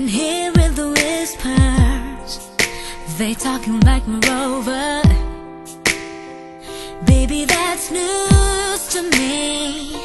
been hearing the whispers, they talking like moreover. Baby, that's news to me.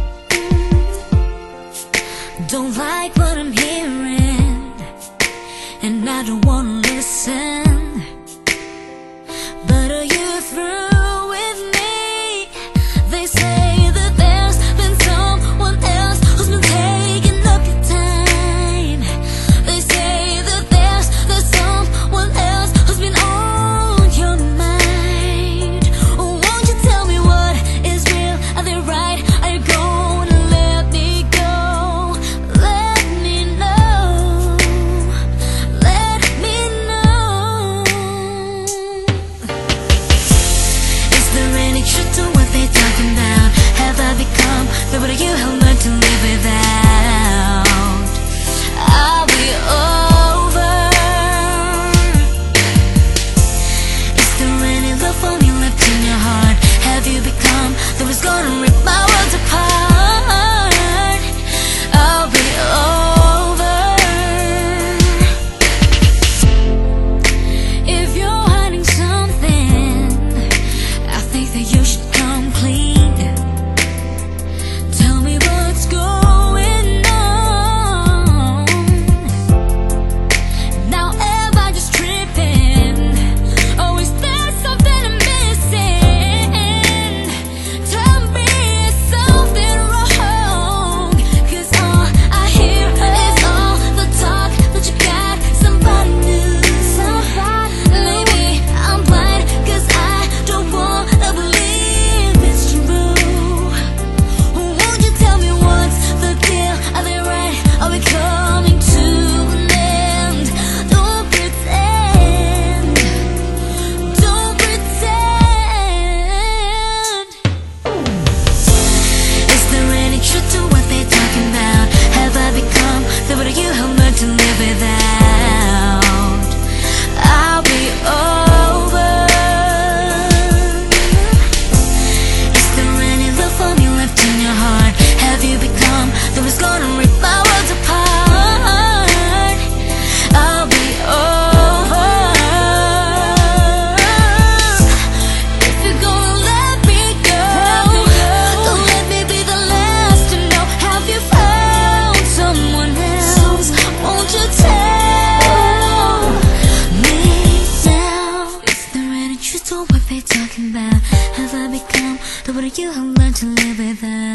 Don't like what I'm hearing, and I don't wanna listen. But are you through with me? They say that there's been someone else who's been taking up your time. They say that there's someone else who's been on your mind. Won't you tell me what is real? Are they right? Are you gonna let me go? Let me know. Let me know. Is there any truth to what they're talking about? Have I become the what you have learned to live without? Are we over? Is there any love for me left in your heart? Have you become the what's gonna rip my world apart? Are we over? If you're hiding something, I think that you should come clean. Tell me what's going on. Now am I just tripping? Or is there something I'm missing? Tell me is something wrong, 'cause all I hear is all the talk that you got somebody new. Maybe I'm blind, 'cause I don't wanna believe it's true. Won't you tell me what's the deal? Are they right? Are we coming to an end? Don't pretend. Don't pretend. Is there any truth to what they're talking about? Have I become the what you have learned to live without? I'll be over. Is there any love for me left in your heart? Have you become the what's gonna rip my world apart? I'll be over. If you're gonna let me go, don't let me be the last to know. Have you found someone else? Won't you tell me now? Is there any truth to what they're talking about? Have I become the what you have learned to live without?